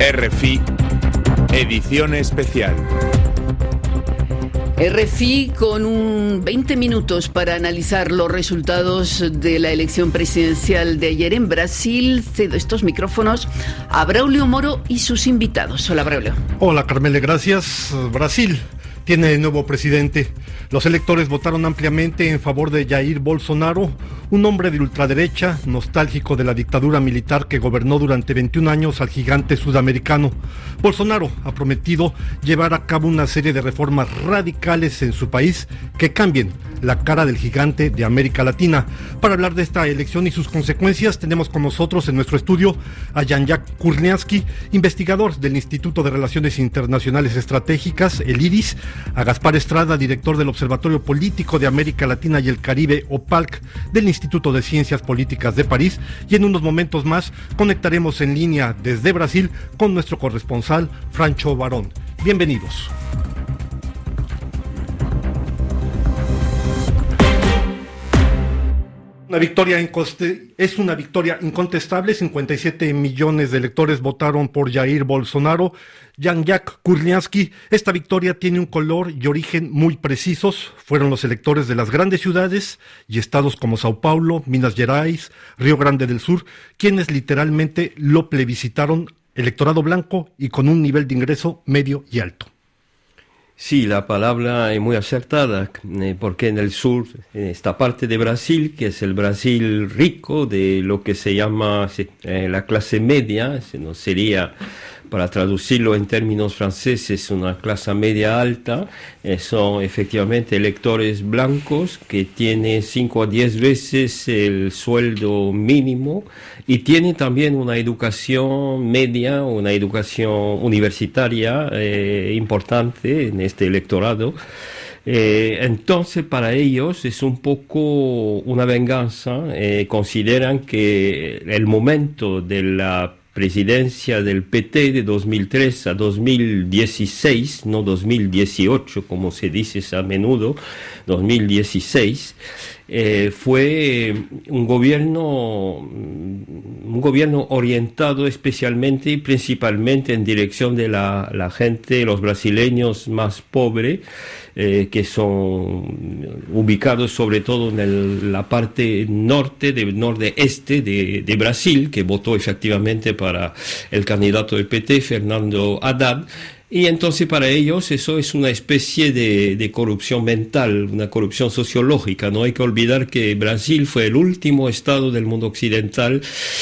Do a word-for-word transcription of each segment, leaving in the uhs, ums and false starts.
R F I, edición especial. R F I con un veinte minutos para analizar los resultados de la elección presidencial de ayer en Brasil. Cedo estos micrófonos a Braulio Moro y sus invitados. Hola, Braulio. Hola, Carmele, gracias. Brasil tiene nuevo presidente. Los electores votaron ampliamente en favor de Jair Bolsonaro, un hombre de ultraderecha, nostálgico de la dictadura militar que gobernó durante veintiún años al gigante sudamericano. Bolsonaro ha prometido llevar a cabo una serie de reformas radicales en su país que cambien la cara del gigante de América Latina. Para hablar de esta elección y sus consecuencias, tenemos con nosotros en nuestro estudio a Jean-Jacques Kurniawski, investigador del Instituto de Relaciones Internacionales Estratégicas, el IRIS, a Gaspar Estrada, director del Observatorio Político de América Latina y el Caribe, O P A L C, del Instituto de Ciencias Políticas de París, y en unos momentos más conectaremos en línea desde Brasil con nuestro corresponsal, Francho Barón. Bienvenidos. Una victoria incoste- es una victoria incontestable. cincuenta y siete millones de electores votaron por Jair Bolsonaro. Jean-Jacques Kurniawski, esta victoria tiene un color y origen muy precisos. Fueron los electores de las grandes ciudades y estados como Sao Paulo, Minas Gerais, Río Grande del Sur, quienes literalmente lo plebiscitaron, electorado blanco y con un nivel de ingreso medio y alto. Sí, la palabra es muy acertada, eh, porque en el sur, en esta parte de Brasil, que es el Brasil rico, de lo que se llama eh, la clase media, no sería, para traducirlo en términos franceses, una clase media alta, eh, son efectivamente electores blancos que tienen cinco a diez veces el sueldo mínimo y tienen también una educación media, una educación universitaria eh, importante en este electorado. Eh, entonces para ellos es un poco una venganza. Eh, consideran que el momento de la presidencia del P T de dos mil tres a dos mil dieciséis, no dos mil dieciocho como se dice a menudo, dos mil dieciséis, eh, fue un gobierno un gobierno orientado especialmente y principalmente en dirección de la, la gente, los brasileños más pobres, eh, que son ubicados sobre todo en el, la parte norte, de nordeste de, de Brasil, que votó efectivamente para el candidato del P T, Fernando Haddad. Y entonces para ellos eso es una especie de, de corrupción mental, una corrupción sociológica. No hay que olvidar que Brasil fue el último estado del mundo occidental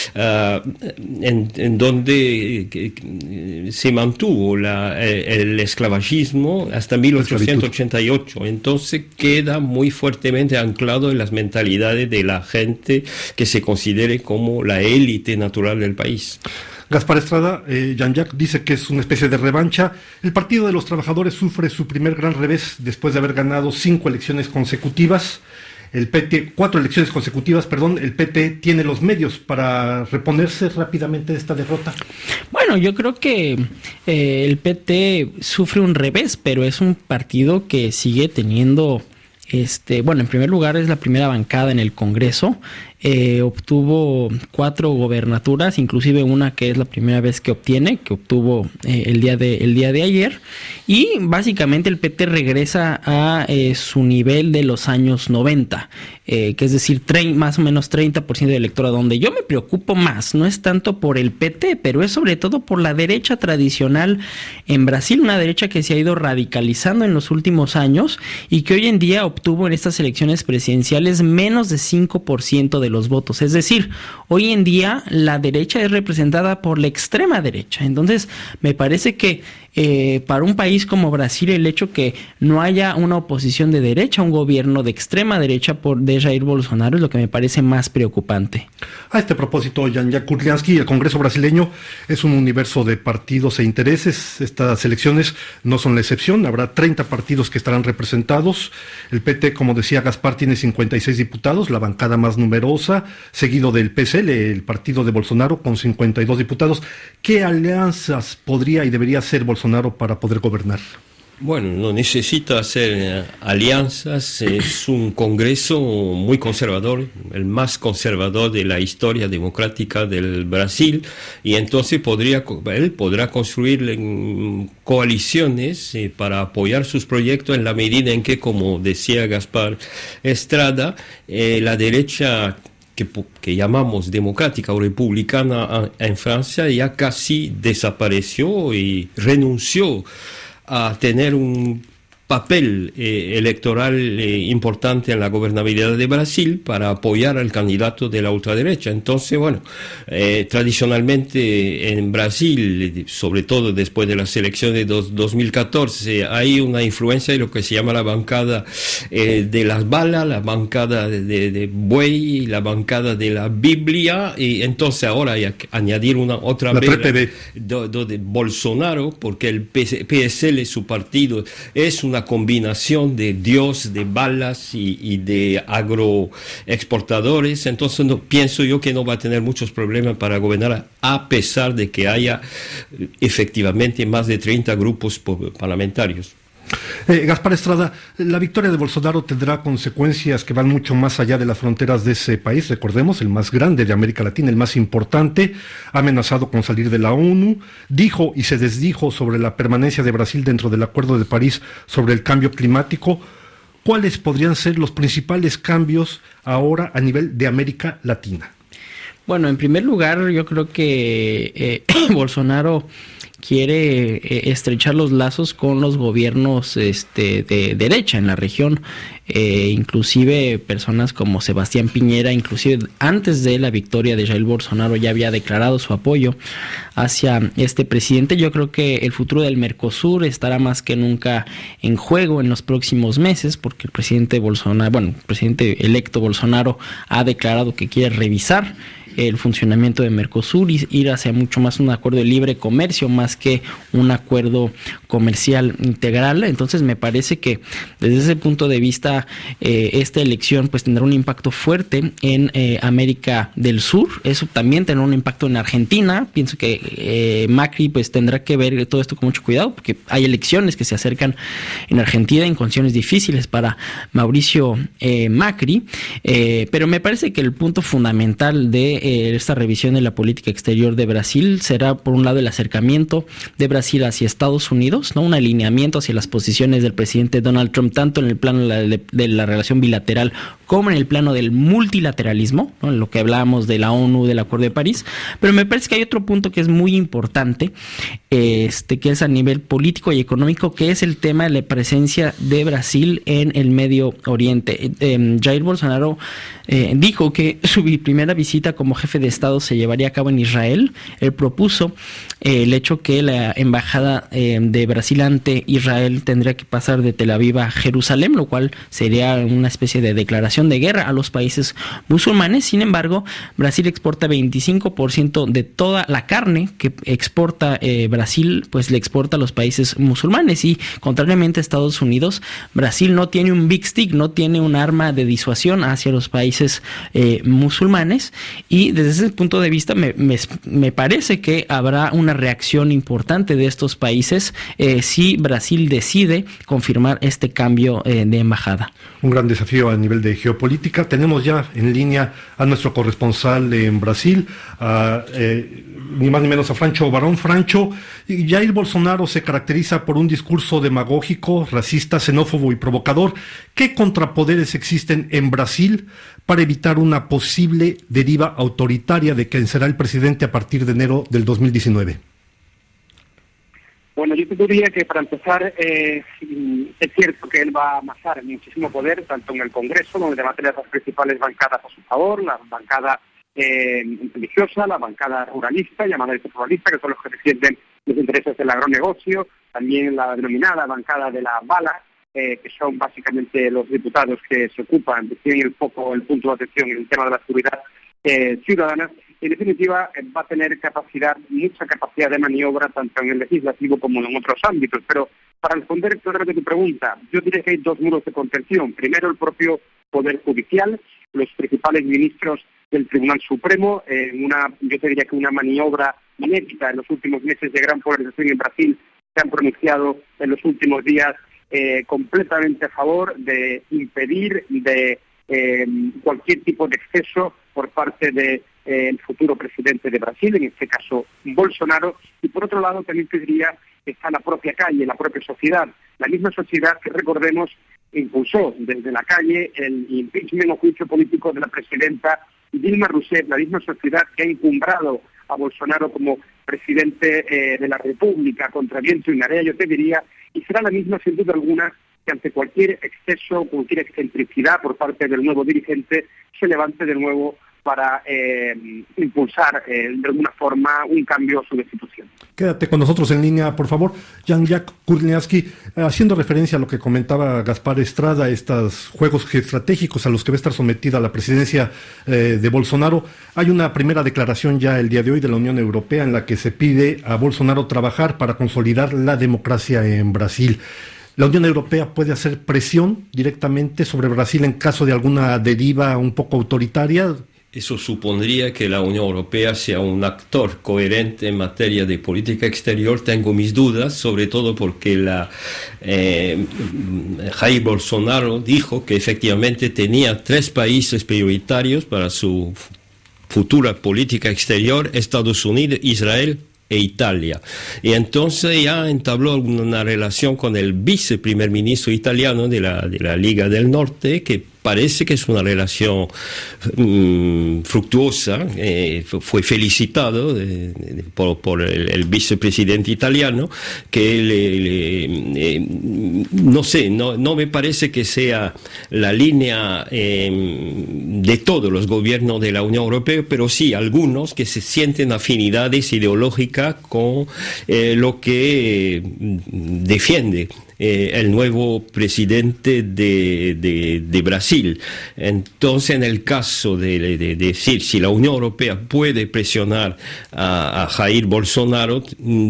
uh, en, en donde que, se mantuvo la, el esclavagismo hasta mil ochocientos ochenta y ocho. Entonces queda muy fuertemente anclado en las mentalidades de la gente que se considere como la élite natural del país. Gaspar Estrada, eh, Jean-Jacques dice que es una especie de revancha. El Partido de los Trabajadores sufre su primer gran revés después de haber ganado cinco elecciones consecutivas. El P T, cuatro elecciones consecutivas, perdón, el P T tiene los medios para reponerse rápidamente de esta derrota. Bueno, yo creo que eh, el P T sufre un revés, pero es un partido que sigue teniendo, este, bueno, en primer lugar es la primera bancada en el Congreso. Eh, obtuvo cuatro gobernaturas, inclusive una que es la primera vez que obtiene, que obtuvo eh, el día de el día de ayer, y básicamente el P T regresa a eh, su nivel de los años noventa, eh, que es decir, tre- más o menos treinta por ciento del electorado. Donde yo me preocupo más no es tanto por el P T, pero es sobre todo por la derecha tradicional en Brasil, una derecha que se ha ido radicalizando en los últimos años y que hoy en día obtuvo en estas elecciones presidenciales menos de cinco por ciento de los votos. Es decir, hoy en día la derecha es representada por la extrema derecha. Entonces, me parece que eh, para un país como Brasil, el hecho que no haya una oposición de derecha, un gobierno de extrema derecha por de Jair Bolsonaro, es lo que me parece más preocupante. A este propósito, Jean-Jacques Kurniawski, el Congreso brasileño es un universo de partidos e intereses. Estas elecciones no son la excepción. Habrá treinta partidos que estarán representados. El P T, como decía Gaspar, tiene cincuenta y seis diputados, la bancada más numerosa, seguido del P S L, el partido de Bolsonaro, con cincuenta y dos diputados. ¿Qué alianzas podría y debería hacer Bolsonaro para poder gobernar? Bueno, no necesita hacer alianzas, es un Congreso muy conservador, el más conservador de la historia democrática del Brasil, y entonces podría, él podrá construir coaliciones eh, para apoyar sus proyectos en la medida en que, como decía Gaspar Estrada, eh, la derecha que, que llamamos democrática o republicana en Francia ya casi desapareció y renunció a tener un papel eh, electoral eh, importante en la gobernabilidad de Brasil para apoyar al candidato de la ultraderecha. Entonces, bueno, eh, tradicionalmente en Brasil, sobre todo después de las elecciones de dos, dos mil catorce, hay una influencia de lo que se llama la bancada eh, de las balas, la bancada de, de, de buey, la bancada de la Biblia, y entonces ahora hay que añadir una otra vez de, de, de Bolsonaro, porque el P S L, su partido, es una combinación de Dios, de balas y, y de agroexportadores. Entonces no, pienso yo que no va a tener muchos problemas para gobernar, a pesar de que haya efectivamente más de treinta grupos parlamentarios. Eh, Gaspar Estrada, la victoria de Bolsonaro tendrá consecuencias que van mucho más allá de las fronteras de ese país. Recordemos, el más grande de América Latina, el más importante, ha amenazado con salir de la ONU, dijo y se desdijo sobre la permanencia de Brasil dentro del Acuerdo de París sobre el cambio climático. ¿Cuáles podrían ser los principales cambios ahora a nivel de América Latina? Bueno, en primer lugar, yo creo que eh, Bolsonaro quiere eh, estrechar los lazos con los gobiernos este, de derecha en la región, eh, inclusive personas como Sebastián Piñera, inclusive antes de la victoria de Jair Bolsonaro ya había declarado su apoyo hacia este presidente. Yo creo que el futuro del Mercosur estará más que nunca en juego en los próximos meses, porque el presidente Bolsonaro, bueno, el presidente electo Bolsonaro ha declarado que quiere revisar el funcionamiento de Mercosur y ir hacia mucho más un acuerdo de libre comercio más que un acuerdo comercial integral. Entonces me parece que desde ese punto de vista eh, esta elección pues tendrá un impacto fuerte en eh, América del Sur. Eso también tendrá un impacto en Argentina. Pienso que eh, Macri pues tendrá que ver todo esto con mucho cuidado, porque hay elecciones que se acercan en Argentina en condiciones difíciles para Mauricio eh, Macri, eh, pero me parece que el punto fundamental de esta revisión de la política exterior de Brasil será, por un lado, el acercamiento de Brasil hacia Estados Unidos, ¿no? Un alineamiento hacia las posiciones del presidente Donald Trump, tanto en el plano de la, de la relación bilateral como en el plano del multilateralismo, ¿no? En lo que hablábamos de la ONU, del Acuerdo de París. Pero me parece que hay otro punto que es muy importante, este, que es a nivel político y económico, que es el tema de la presencia de Brasil en el Medio Oriente. Eh, Jair Bolsonaro eh, dijo que su primera visita como jefe de Estado se llevaría a cabo en Israel. Él propuso eh, el hecho que la embajada eh, de Brasil ante Israel tendría que pasar de Tel Aviv a Jerusalén, lo cual sería una especie de declaración de guerra a los países musulmanes. Sin embargo, Brasil exporta veinticinco por ciento de toda la carne que exporta eh, Brasil, pues le exporta a los países musulmanes, y contrariamente a Estados Unidos, Brasil no tiene un big stick, no tiene un arma de disuasión hacia los países eh, musulmanes. Y desde ese punto de vista me, me, me parece que habrá una reacción importante de estos países eh, si Brasil decide confirmar este cambio eh, de embajada. Un gran desafío a nivel de geopolítica. Tenemos ya en línea a nuestro corresponsal en Brasil, a, eh, ni más ni menos a Francho Barón. Francho, Jair Bolsonaro se caracteriza por un discurso demagógico, racista, xenófobo y provocador. ¿Qué contrapoderes existen en Brasil para evitar una posible deriva autoritaria de quien será el presidente a partir de enero del dos mil diecinueve? Bueno, yo te diría que para empezar eh, es cierto que él va a amasar muchísimo poder, tanto en el Congreso, donde debate las principales bancadas a su favor, la bancada eh, religiosa, la bancada ruralista, llamada ruralista, que son los que defienden los intereses del agronegocio, también la denominada bancada de la bala, eh, que son básicamente los diputados que se ocupan, tienen el foco, el punto de atención en el tema de la seguridad eh, ciudadana. En definitiva, va a tener capacidad, mucha capacidad de maniobra, tanto en el legislativo como en otros ámbitos. Pero para responder claramente tu pregunta, yo diría que hay dos muros de contención. Primero, el propio Poder Judicial, los principales ministros del Tribunal Supremo, en una, yo te diría que una maniobra inédita en los últimos meses de gran polarización en Brasil, se han pronunciado en los últimos días eh, completamente a favor de impedir de eh, cualquier tipo de exceso por parte de eh, el futuro presidente de Brasil, en este caso Bolsonaro, y por otro lado también te diría que está la propia calle, la propia sociedad, la misma sociedad que, recordemos, impulsó desde la calle el impeachment o juicio político de la presidenta Dilma Rousseff, la misma sociedad que ha encumbrado a Bolsonaro como presidente eh, de la República contra viento y marea, yo te diría, y será la misma sin duda alguna que ante cualquier exceso, cualquier excentricidad por parte del nuevo dirigente, se levante de nuevo para eh, impulsar eh, de alguna forma un cambio a su destitución. Quédate con nosotros en línea, por favor. Jean-Jacques Kurniawski, haciendo referencia a lo que comentaba Gaspar Estrada, estos juegos estratégicos a los que va a estar sometida la presidencia eh, de Bolsonaro, hay una primera declaración ya el día de hoy de la Unión Europea en la que se pide a Bolsonaro trabajar para consolidar la democracia en Brasil. ¿La Unión Europea puede hacer presión directamente sobre Brasil en caso de alguna deriva un poco autoritaria? Eso supondría que la Unión Europea sea un actor coherente en materia de política exterior. Tengo mis dudas, sobre todo porque la, eh, Jair Bolsonaro dijo que efectivamente tenía tres países prioritarios para su futura política exterior: Estados Unidos, Israel e Italia. Y entonces ya entabló una relación con el viceprimer ministro italiano de la, de la Liga del Norte, que parece que es una relación um, fructuosa. Eh, fue felicitado de, de, por, por el, el vicepresidente italiano, que le, le, eh, no sé, no, no me parece que sea la línea eh, de todos los gobiernos de la Unión Europea, pero sí algunos que se sienten afinidades ideológicas con eh, lo que eh, defiende Eh, el nuevo presidente de, de, de Brasil. Entonces, en el caso de, de, de decir si la Unión Europea puede presionar a, a Jair Bolsonaro,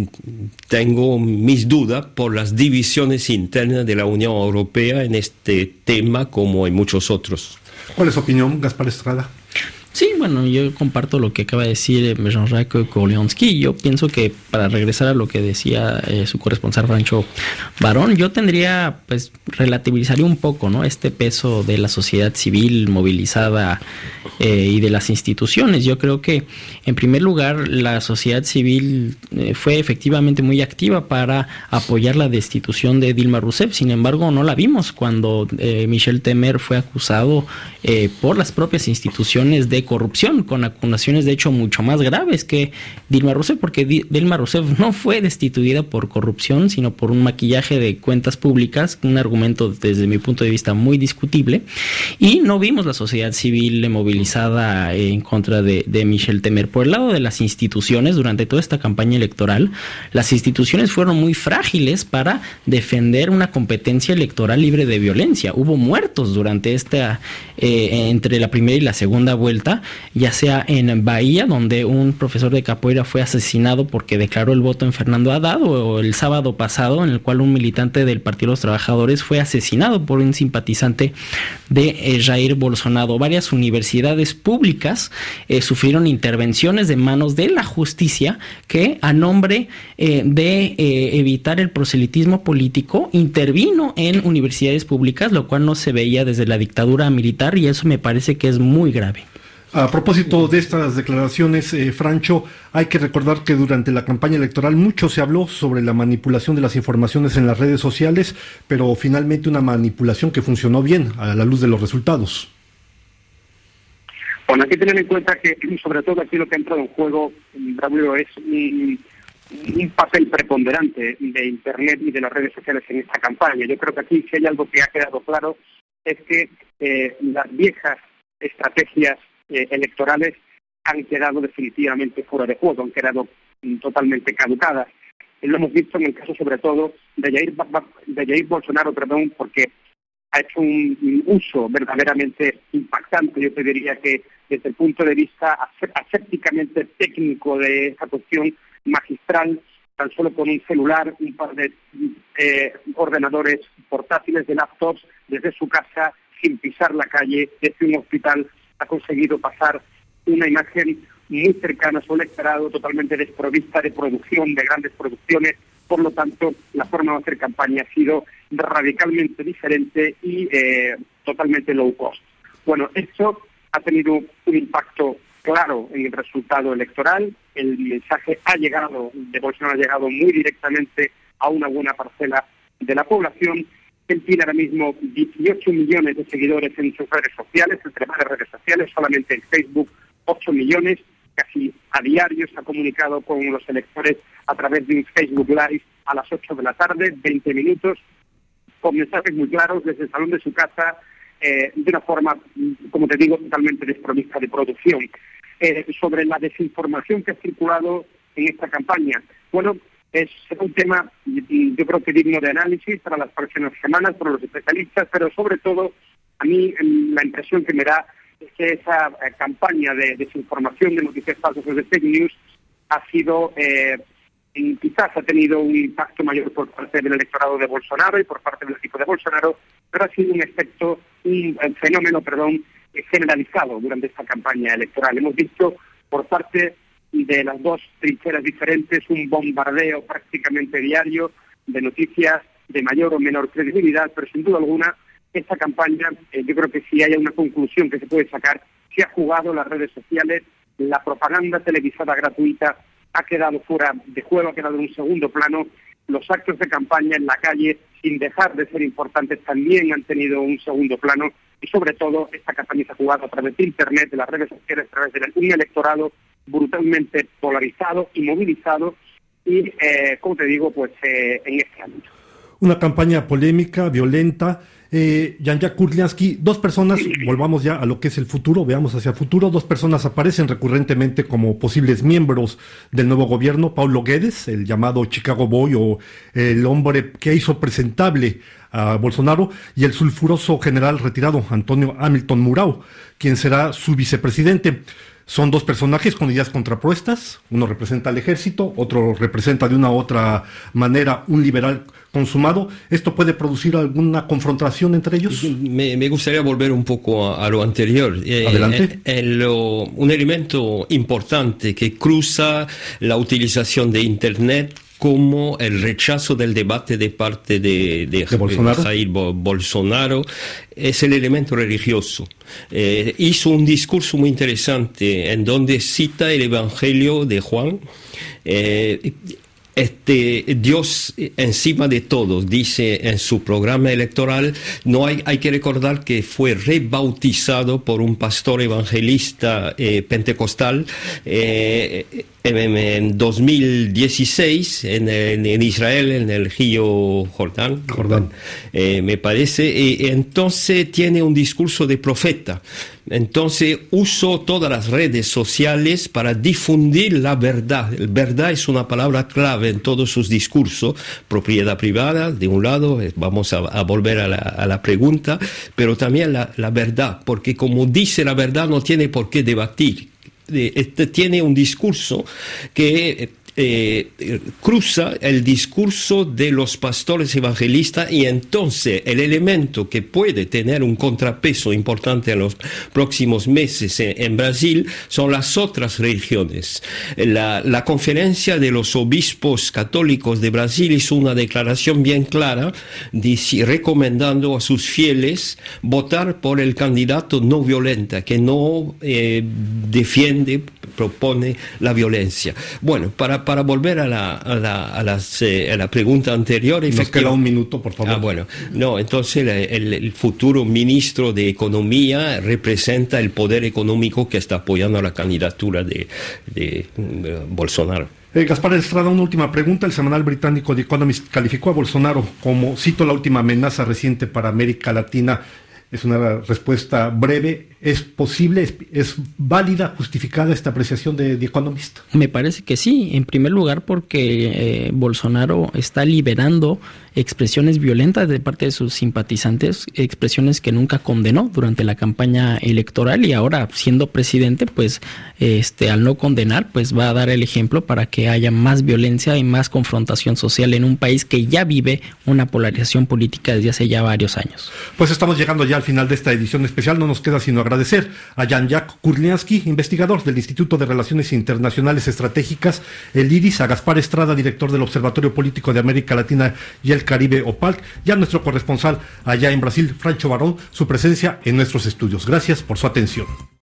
tengo mis dudas por las divisiones internas de la Unión Europea en este tema, como en muchos otros. ¿Cuál es su opinión, Gaspar Estrada? Sí, bueno, yo comparto lo que acaba de decir Jean-Jacques Kurniawski. Yo pienso que, para regresar a lo que decía eh, su corresponsal Francho Barón, yo tendría, pues, relativizaría un poco, ¿no?, este peso de la sociedad civil movilizada eh, y de las instituciones. Yo creo que, en primer lugar, la sociedad civil eh, fue efectivamente muy activa para apoyar la destitución de Dilma Rousseff. Sin embargo, no la vimos cuando eh, Michel Temer fue acusado eh, por las propias instituciones de corrupción, con acusaciones de hecho mucho más graves que Dilma Rousseff, porque Di- Dilma Rousseff no fue destituida por corrupción, sino por un maquillaje de cuentas públicas, un argumento desde mi punto de vista muy discutible, y no vimos la sociedad civil movilizada en contra de, de Michel Temer. Por el lado de las instituciones, durante toda esta campaña electoral, las instituciones fueron muy frágiles para defender una competencia electoral libre de violencia. Hubo muertos durante esta, eh, entre la primera y la segunda vuelta, ya sea en Bahía, donde un profesor de capoeira fue asesinado porque declaró el voto en Fernando Haddad, o el sábado pasado, en el cual un militante del Partido de los Trabajadores fue asesinado por un simpatizante de eh, Jair Bolsonaro. Varias universidades públicas eh, sufrieron intervenciones de manos de la justicia que, a nombre eh, de eh, evitar el proselitismo político, intervino en universidades públicas, lo cual no se veía desde la dictadura militar, y eso me parece que es muy grave. A propósito de estas declaraciones, eh, Francho, hay que recordar que durante la campaña electoral mucho se habló sobre la manipulación de las informaciones en las redes sociales, pero finalmente una manipulación que funcionó bien a la luz de los resultados. Bueno, hay que tener en cuenta que, sobre todo aquí lo que ha entrado en juego, Braulio, es un, un papel preponderante de Internet y de las redes sociales en esta campaña. Yo creo que aquí, si hay algo que ha quedado claro, es que eh, las viejas estrategias Eh, electorales han quedado definitivamente fuera de juego, han quedado mm, totalmente caducadas. Y lo hemos visto en el caso sobre todo de Jair, de Jair Bolsonaro, perdón, porque ha hecho un, un uso verdaderamente impactante, yo te diría que desde el punto de vista asépticamente técnico de esta cuestión magistral, tan solo con un celular, un par de eh, ordenadores portátiles, de laptops, desde su casa, sin pisar la calle, desde un hospital, ha conseguido pasar una imagen muy cercana a su electorado, totalmente desprovista de producción, de grandes producciones, Por lo tanto, la forma de hacer campaña ha sido radicalmente diferente y eh, totalmente low cost. Bueno, esto ha tenido un impacto claro en el resultado electoral. El mensaje ha llegado, de Bolsonaro ha llegado muy directamente a una buena parcela de la población. Él tiene ahora mismo dieciocho millones de seguidores en sus redes sociales, entre varias redes sociales, solamente en Facebook ocho millones, casi a diario se ha comunicado con los electores a través de un Facebook Live a las ocho de la tarde, veinte minutos, con mensajes muy claros desde el salón de su casa, eh, de una forma, como te digo, totalmente desprovista de producción. Eh, sobre la desinformación que ha circulado en esta campaña, bueno, es un tema, yo creo que digno de análisis para las próximas semanas, por los especialistas, pero sobre todo, a mí la impresión que me da es que esa eh, campaña de desinformación, de noticias falsas o de fake news ha sido, eh, quizás ha tenido un impacto mayor por parte del electorado de Bolsonaro y por parte del equipo de Bolsonaro, pero ha sido un efecto, un, un fenómeno, perdón, generalizado durante esta campaña electoral. Hemos visto por parte de las dos trincheras diferentes un bombardeo prácticamente diario de noticias de mayor o menor credibilidad, pero sin duda alguna esta campaña, eh, yo creo que si hay una conclusión que se puede sacar, se ha jugado las redes sociales, la propaganda televisada gratuita ha quedado fuera de juego, ha quedado en un segundo plano, los actos de campaña en la calle, sin dejar de ser importantes, también han tenido un segundo plano, y sobre todo esta campaña se ha jugado a través de Internet, de las redes sociales, a través de un electorado brutalmente polarizado y movilizado, y, eh, como te digo, pues eh, en este ámbito. Una campaña polémica, violenta. Eh, Jan-Jacques Kurlianski, dos personas, volvamos ya a lo que es el futuro, veamos hacia el futuro, dos personas aparecen recurrentemente como posibles miembros del nuevo gobierno: Paulo Guedes, el llamado Chicago Boy, o el hombre que hizo presentable a Bolsonaro, y el sulfuroso general retirado Antonio Hamilton Mourão, quien será su vicepresidente. Son dos personajes con ideas contrapuestas, uno representa al ejército, otro representa de una u otra manera un liberal consumado. ¿Esto puede producir alguna confrontación entre ellos? Me, me gustaría volver un poco a, a lo anterior. Adelante. Eh, en lo, un elemento importante que cruza la utilización de Internet como el rechazo del debate de parte de, de, ¿De Bolsonaro? Jair Bolsonaro es el elemento religioso. Eh, hizo un discurso muy interesante en donde cita el Evangelio de Juan. Eh, Este Dios encima de todos, dice en su programa electoral. No hay, hay que recordar que fue rebautizado por un pastor evangelista eh, pentecostal eh, en, en dos mil dieciséis en, en, en Israel, en el río Jordán, Jordán. Eh, me parece. Y entonces tiene un discurso de profeta. Entonces usó todas las redes sociales para difundir la verdad. La verdad es una palabra clave en todos sus discursos. Propiedad privada, de un lado, vamos a, a volver a la, a la pregunta, pero también la, la verdad, porque como dice la verdad no tiene por qué debatir. Este tiene un discurso que Eh, cruza el discurso de los pastores evangelistas, y entonces el elemento que puede tener un contrapeso importante en los próximos meses en, en Brasil son las otras religiones. La, la conferencia de los obispos católicos de Brasil hizo una declaración bien clara dic- recomendando a sus fieles votar por el candidato no violenta, que no eh, defiende, propone la violencia. Bueno, para Para volver a la, a la, a las, eh, a la pregunta anterior... Nos queda un minuto, por favor. Ah, bueno. No, entonces el, el futuro ministro de Economía representa el poder económico que está apoyando la candidatura de, de, de Bolsonaro. Eh, Gaspar Estrada, una última pregunta. El semanal británico The Economist calificó a Bolsonaro como, cito, la última amenaza reciente para América Latina. Es una respuesta breve. ¿Es posible, es, es válida, justificada esta apreciación de The Economist? Me parece que sí, en primer lugar porque eh, Bolsonaro está liberando expresiones violentas de parte de sus simpatizantes, expresiones que nunca condenó durante la campaña electoral, y ahora siendo presidente, pues este al no condenar, pues va a dar el ejemplo para que haya más violencia y más confrontación social en un país que ya vive una polarización política desde hace ya varios años. Pues estamos llegando ya al final de esta edición especial. No nos queda sino agradecer agradecer a Jean-Jacques Kurlianski, investigador del Instituto de Relaciones Internacionales Estratégicas, el IRIS, a Gaspar Estrada, director del Observatorio Político de América Latina y el Caribe, OPALC, y a nuestro corresponsal allá en Brasil, Francho Barón, su presencia en nuestros estudios. Gracias por su atención.